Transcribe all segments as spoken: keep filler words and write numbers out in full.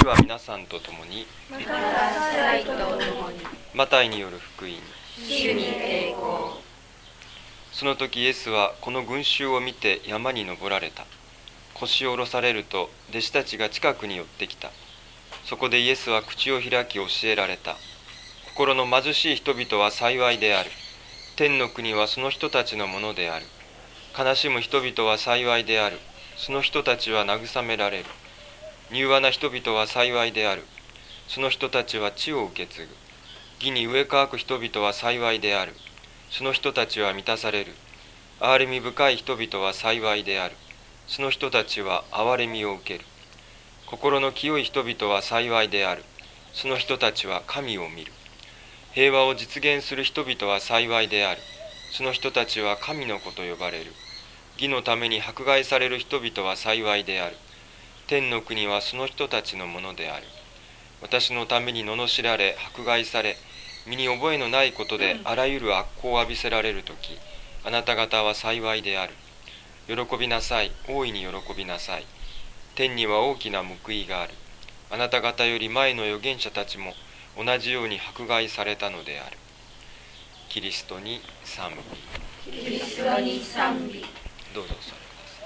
主は皆さんと共に、 また私たちと共に、 マタイによる福音。 主に栄光。 その時イエスはこの群衆を見て山に登られた。腰を下ろされると弟子たちが近くに寄ってきた。そこでイエスは口を開き教えられた。心の貧しい人々は幸いである。天の国はその人たちのものである。悲しむ人々は幸いである。その人たちは慰められる。柔和な人々は幸いである。その人たちは地を受け継ぐ。義に植え替く人々は幸いである。その人たちは満たされる。憐れみ深い人々は幸いである。その人たちは憐れみを受ける。心の清い人々は幸いである。その人たちは神を見る。平和を実現する人々は幸いである。その人たちは神の子と呼ばれる。義のために迫害される人々は幸いである。天の国はその人たちのものである。私のために罵られ、迫害され、身に覚えのないことであらゆる悪行を浴びせられるとき、あなた方は幸いである。喜びなさい、大いに喜びなさい。天には大きな報いがある。あなた方より前の預言者たちも同じように迫害されたのである。キリストに賛美。 キリストに賛美。 どうぞお座りください。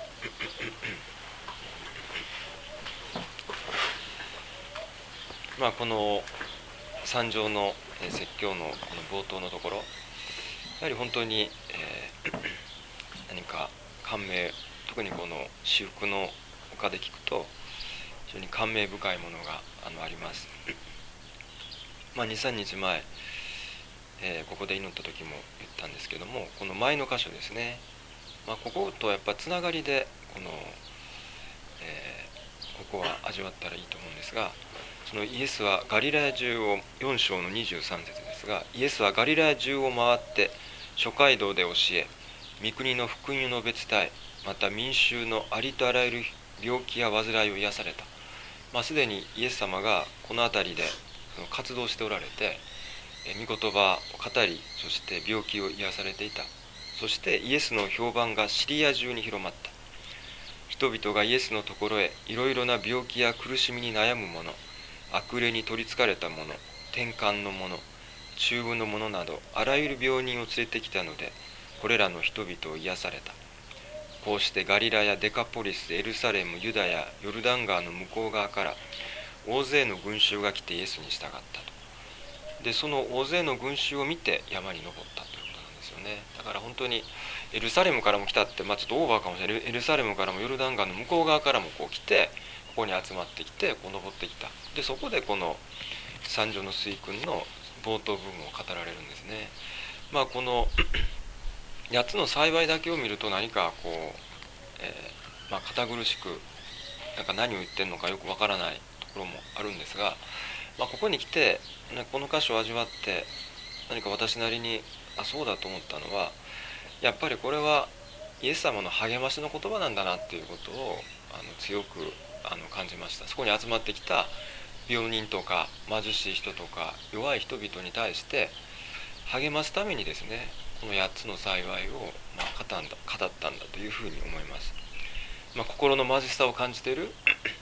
まあこの三条の説教のこの冒頭のところ、やはり本当に、えー、何か感銘、特にこの至福の丘で聞くと非常に感銘深いものが あのあります。まあ、にさんにちまえ、えー、ここで祈った時も言ったんですけども、この前の箇所ですね、まあ、こことやっぱつながりでこの、えー、ここは味わったらいいと思うんですが、そのイエスはガリラヤ中をよん章のにじゅうさん節ですが、イエスはガリラヤ中を回って諸街道で教え、御国の福音を述べ伝え、また民衆のありとあらゆる病気や患いを癒された。まあ、すでにイエス様がこの辺りで活動しておられて、御言葉を語り、そして病気を癒されていた。そしてイエスの評判がシリア中に広まった。人々がイエスのところへいろいろな病気や苦しみに悩む者、悪霊に取りつかれた者、転換の者、中部の者などあらゆる病人を連れてきたので、これらの人々を癒された。こうしてガリラやデカポリス、エルサレム、ユダヤ、ヨルダン川の向こう側から大勢の群衆が来てイエスに従ったと。で、その大勢の群衆を見て山に登ったということなんですよね。だから本当にエルサレムからも来たって、まあ、ちょっとオーバーかもしれない。エルサレムからもヨルダン川の向こう側からもこう来て、ここに集まってきてこう登ってきた。で、そこでこの三条の水訓の冒頭部分を語られるんですね。まあこのやっつの幸いだけを見ると何かこう、えー、まあ堅苦しくなんか何を言ってるのかよくわからないところもあるんですが、まあ、ここに来てこの箇所を味わって何か私なりにあそうだと思ったのは、やっぱりこれはイエス様の励ましの言葉なんだなっていうことをあの強くあの感じました。そこに集まってきた病人とか貧しい人とか弱い人々に対して励ますためにですね、このやっつの幸いを、まあ、語ったんだ、語ったんだというふうに思います。まあ、心の貧しさを感じている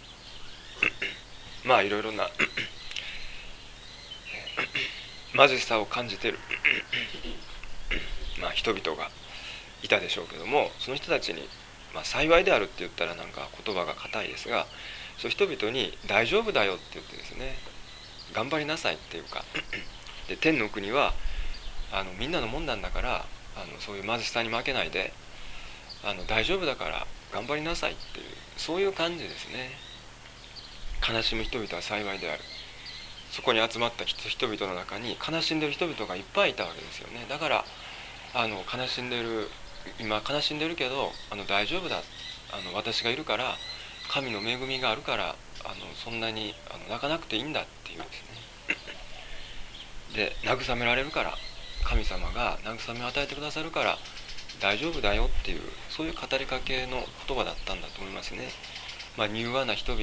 まあいろいろな貧しさを感じているまあ人々がいたでしょうけども、その人たちに、まあ、幸いであるって言ったらなんか言葉が硬いですが、そういう人々に大丈夫だよって言ってですね、頑張りなさいっていうかで、天の国はあのみんなのもんなんだから、あのそういう貧しさに負けないで、あの大丈夫だから頑張りなさいっていう、そういう感じですね。悲しむ人々は幸いである。そこに集まった人々の中に悲しんでる人々がいっぱいいたわけですよね。だからあの悲しんでる、今悲しんでるけどあの大丈夫だ、あの私がいるから、神の恵みがあるから、あのそんなにあの泣かなくていいんだっていうですね。で、慰められるから、神様が慰めを与えてくださるから大丈夫だよっていう、そういう語りかけの言葉だったんだと思いますね。まあ柔和な人々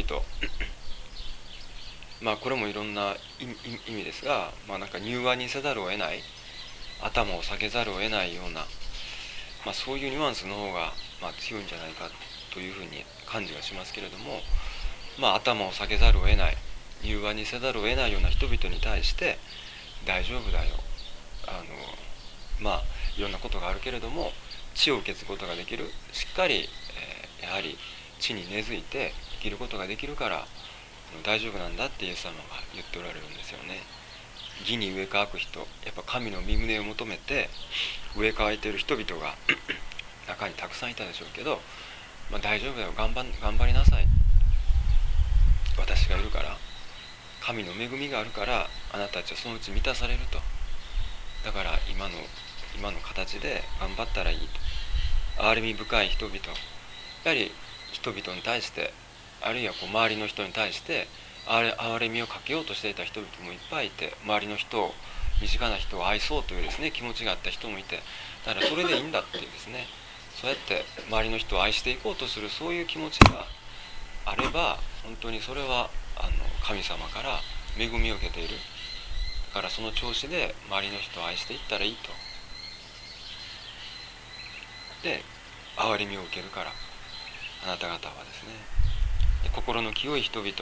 まあこれもいろんな意味ですが、まあなんか柔和にせざるを得ない、頭を下げざるを得ないような、まあ、そういうニュアンスの方がまあ強いんじゃないかというふうに感じがしますけれども、まあ頭を下げざるを得ない、 柔和にせざるを得ないような人々に対して大丈夫だよ、あのまあいろんなことがあるけれども地を受け継ぐことができる、しっかり、えー、やはり地に根付いて生きることができるから大丈夫なんだってイエス様が言っておられるんですよね。義に植え替く人、やっぱ神の御胸を求めて植え替えている人々が中にたくさんいたでしょうけど、まあ、大丈夫だよ、頑張、頑張りなさい、私がいるから、神の恵みがあるからあなたたちはそのうち満たされると、だから今の今の形で頑張ったらいいと。憐れみ深い人々、やはり人々に対して、あるいはこう周りの人に対して憐れみをかけようとしていた人々もいっぱいいて、周りの人を、身近な人を愛そうというですね気持ちがあった人もいて、だからそれでいいんだっていうですね、そうやって周りの人を愛していこうとするそういう気持ちがあれば、本当にそれはあの神様から恵みを受けている。だからその調子で周りの人を愛していったらいいと。で憐れみを受けるからあなた方はですね、で心の清い人々、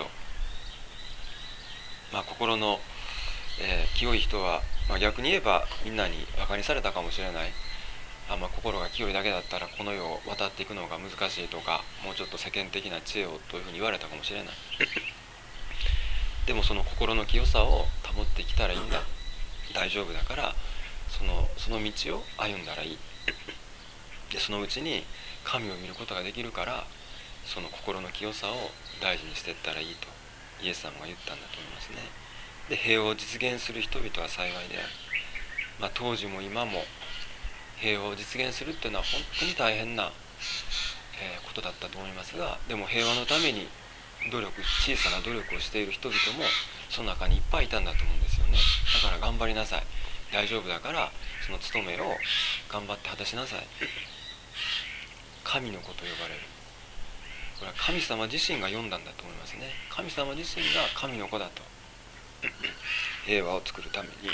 まあ心の、えー、清い人は、まあ、逆に言えばみんなにバカにされたかもしれない。あ、まあ、心が清いだけだったらこの世を渡っていくのが難しいとか、もうちょっと世間的な知恵をというふうに言われたかもしれないでもその心の清さを保ってきたらいいんだ、大丈夫だから、そのその道を歩んだらいいで、そのうちに神を見ることができるから、その心の清さを大事にしていったらいいとイエス様が言ったんだと思いますね。で平和を実現する人々は幸いである。まあ、当時も今も平和を実現するっていうのは本当に大変な、えー、ことだったと思いますが、でも平和のために努力、小さな努力をしている人々もその中にいっぱいいたんだと思うんですよね。だから頑張りなさい、大丈夫だからその務めを頑張って果たしなさい。神の子と呼ばれる、これは神様自身が呼んだんだと思いますね。神様自身が神の子だと平和を作るために、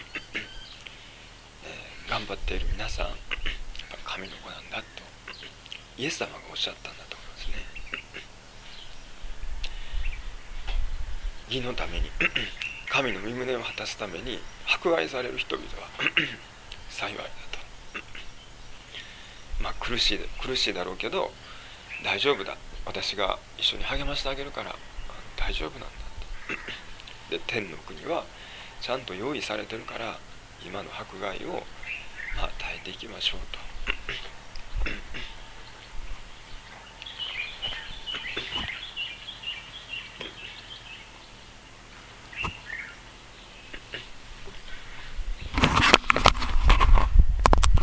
えー、頑張っている皆さん、やっぱ神の子なんだとイエス様がおっしゃったんだと思いますね。義のために神の御胸を果たすために迫害される人々は幸いだと。まあ苦しい苦しいだろうけど大丈夫だ、私が一緒に励ましてあげるから大丈夫なんだとで天の国はちゃんと用意されてるから今の迫害をまあ耐えていきましょうと。